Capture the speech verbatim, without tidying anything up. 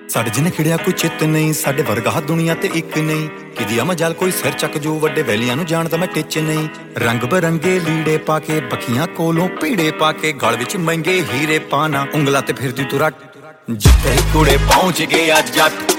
ਸਾਡੇ ਜਿੰਨੇ ਖਿੜਿਆ ਕੋਈ ਚਿੱਤ ਨਹੀਂ, ਸਾਡੇ ਵਰਗਾ ਦੁਨੀਆ ਤੇ ਇੱਕ ਨਹੀਂ। ਕਿਦੀ ਆ ਮਜਾਲ ਕੋਈ ਸਿਰ ਚੱਕ ਜੋ, ਵੱਡੇ ਵੈਲੀਆਂ ਨੂੰ ਜਾਣਦਾ ਮੈਂ ਟਿੱਚ ਨਹੀਂ। ਰੰਗ ਬਰੰਗੇ ਲੀੜੇ ਪਾ ਕੇ, ਬੱਖੀਆਂ ਕੋਲੋਂ ਪੀੜੇ ਪਾ ਕੇ, ਗਲ ਵਿੱਚ ਮਹਿੰਗੇ ਹੀਰੇ ਪਾਣਾ, ਉਂਗਲਾਂ ਤੇ ਫਿਰਦੀ ਤੂੰ ਰੱਟ। ਜਿੱਥੇ ਕੁੜੇ ਪਹੁੰਚ ਗਿਆ ਜੱਟ।